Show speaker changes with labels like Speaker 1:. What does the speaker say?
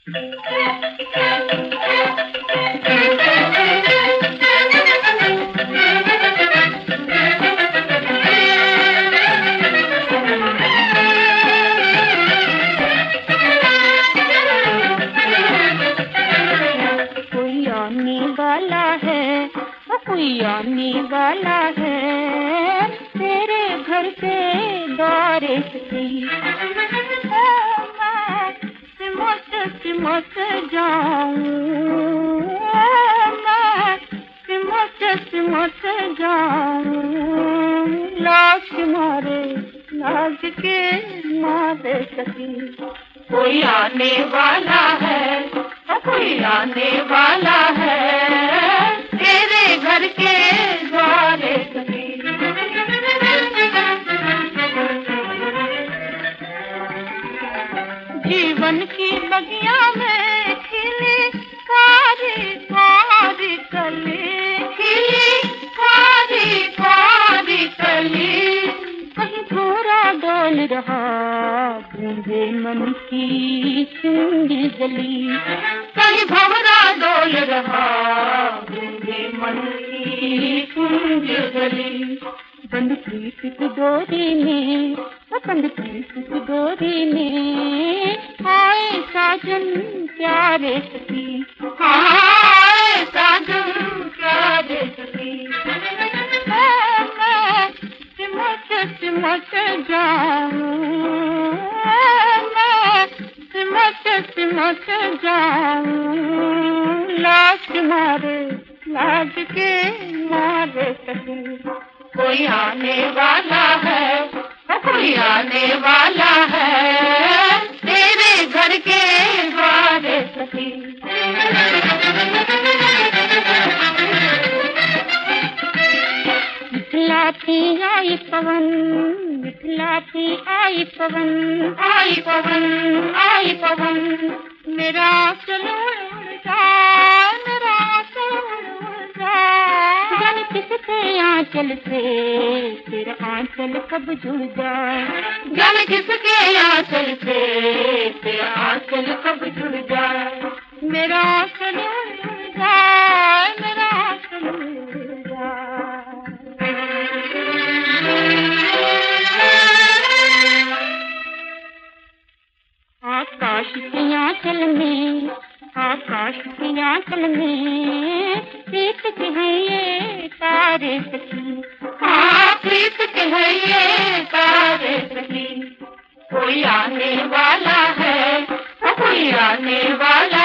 Speaker 1: कोई आने वाला है, कोई आने वाला है, तेरे घर के द्वारे से मैं सिमट सिमट जाऊं, मैं सिमट सिमट जाऊं, लाश मारे लाज के मारे सकी। कोई आने वाला है, कोई आने वाला है, तेरे घर के द्वारे सभी। जीवन की बगिया में खिली कारी कारी कली, खिली कारी कारी कली, कहीं थोड़ा डोल रहा गूंगे मन की सिंगी गली, कहीं भंवरा डोल रहा गूंगे मन की सिंगी गली। बंद प्रीत की डोरी में, बंद प्रीत की डोरी में, आए साजन प्यारे सखी, आए साजन प्यारे सखी। मैं सिमट सिमट जाऊं, मैं सिमट सिमट जाऊं, लाश मारे लाज के मारे सखी। कोई आने वाला है, कोई आने वाला है, तेरे घर के द्वारे सखी। मिथिलाती आई पवन, मिथिलाती आई पवन, आई पवन आई पवन, मेरा चल उड़ जाए, मेरा चल उड़ जाए, जाने किसके आंचल से तेरा आंचल कब जुड़ जाए, जाने किसके आंचल से तेरा आंचल कब जुड़ जाए, मेरा आंचल उड़ जाए, मेरा आंचल उड़ जाए। आकाश की आंचल में, आकाश की आंचल में, प्रीत के हैं ये तारे सखी, हाँ प्रीत के हैं ये तारे सखी। कोई आने वाला है, कोई आने वाला